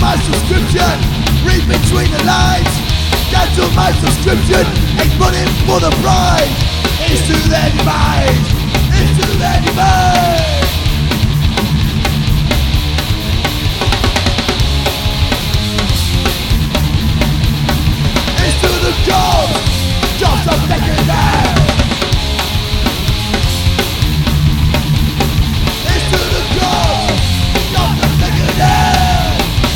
my subscription, read between the lines. Cancel my subscription, ain't running for the prize. It's to their demise, it's to their demise. It's to the jobs are taking them. It's to the jobs are taking them.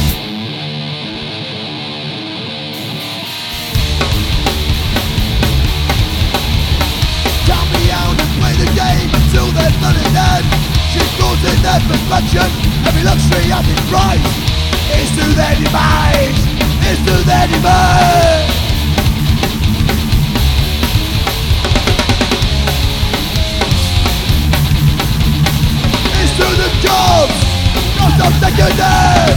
Count me out and play the game until there's none in them. She's causing their perfection, every luxury at its price. It's to their demise, it's to their demise. It's to the jobs are taking them.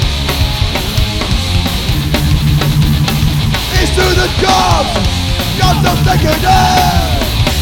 It's to the jobs are taking them.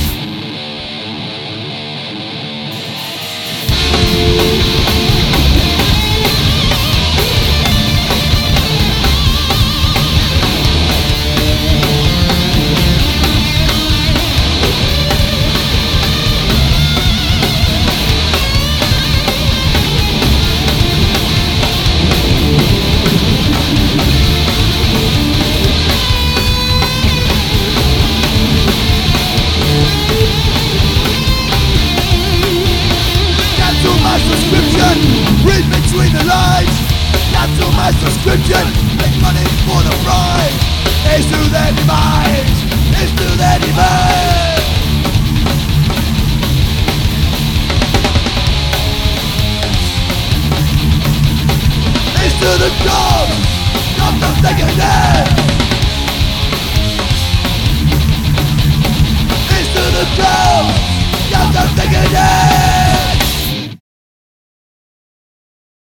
Read between the lines. Cancel my subscription, make money for the prize. It's to their demise, it's to their demise. It's to the jobs are taking them. It's to the jobs are taking them.